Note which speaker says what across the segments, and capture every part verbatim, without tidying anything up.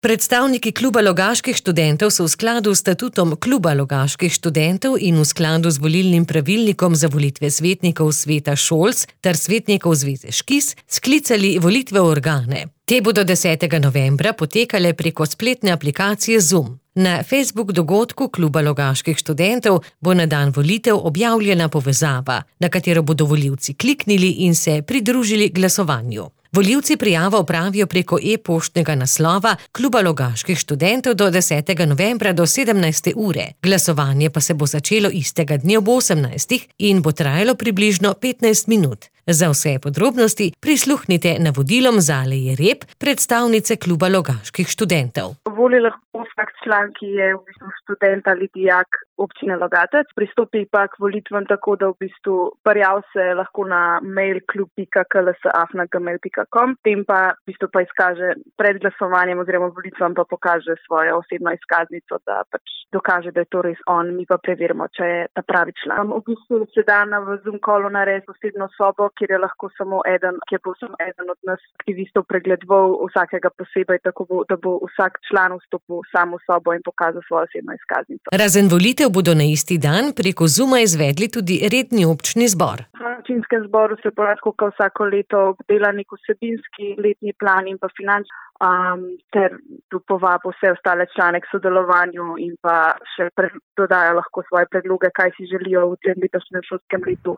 Speaker 1: Predstavniki Kluba logaških študentov so v skladu s statutom Kluba logaških študentov in v skladu z volilnim pravilnikom za volitve svetnikov sveta Šolc ter svetnikov zveze Škis sklicali volitve v organe. Te bodo desetega novembra potekale preko spletne aplikacije Zoom. Na Facebook dogodku Kluba logaških študentov bo na dan volitev objavljena povezava, na katero bodo volivci kliknili in se pridružili glasovanju. Volivci prijavo opravijo preko e-poštnega naslova Kluba logaških študentov do desetega novembra do sedemnajste ure. Glasovanje pa se bo začelo istega dne ob osemnajstih in bo trajalo približno petnajst minut. Za vse podrobnosti prisluhnite navodilom Zale Jereb, predstavnice Kluba logaških študentov.
Speaker 2: Voli lahko vsak član, ki je v bistvu študent ali dijak občine Logatec, pristopi pa k volitvam tako, da v bistvu prijav se lahko na mail klub pika k l s afna gmail pika com, tem pa v bistvu pa izkaže pred glasovanjem oziroma volitvam pa pokaže svojo osebno izkaznico, da pač dokaže, da je to res on, mi pa preverimo, če je ta pravi član. V bistvu se da na v Zoom callu narediti osebno sobo, kjer je lahko samo eden, ki je povsem eden od nas aktivistov pregledoval vsakega posebej, tako bo, da bo vsak član vstopil v samo sobo in pokazal svojo osebno izkaznico.
Speaker 1: Razen volitev bodo na isti dan preko Zooma izvedli tudi redni občni zbor.
Speaker 2: V občinskem zboru se bo lahko vsako leto obdela nek vsebinski letni plan in pa finančni um, ter povabo vse ostale člane k sodelovanju in pa še pre, dodajo lahko svoje predloge, kaj si želijo v tem letošnjem šolskem letu.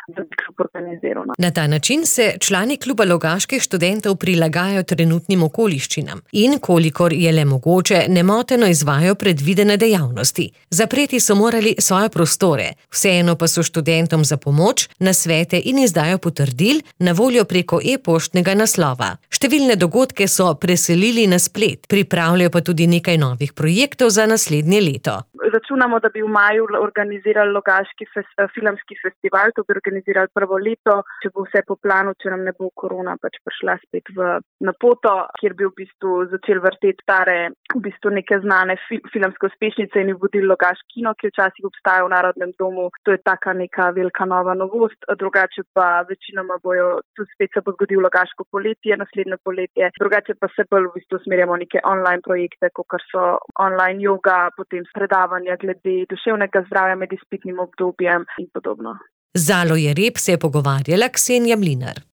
Speaker 1: Na ta način se člani Kluba logaških študentov prilagajajo trenutnim okoliščinam in, kolikor je le mogoče, nemoteno izvajajo predvidene dejavnosti. Zapreti so morali svoje prostore, vseeno pa so študentom za pomoč, nasvete in izdajo potrdil na voljo preko e-poštnega naslova. Številne dogodke so preselili na splet, pripravljajo pa tudi nekaj novih projektov za naslednje leto.
Speaker 2: Računamo, da bi v maju organizirali Logaški fes, filmski festival, to bi organizirali prvo leto, če bo vse po planu, če nam ne bo korona pač prišla spet v, na poto, kjer bi v bistvu začeli vrteti stare, v bistvu neke znane fil, filmske uspešnice in vodili Logaški kino, ki včasih obstaja v Narodnem domu. To je taka neka velika nova novost, drugače pa večinoma bojo, tudi spet se bo zgodil Logaško poletje, naslednje poletje, drugače pa se bolj v bistvu smerjamo neke online projekte, kot so online yoga, potem predavanja glede duševnega zdravja med izpitnim obdobjem in podobno.
Speaker 1: Z Zalo Jereb se je pogovarjala Ksenija Mlinar.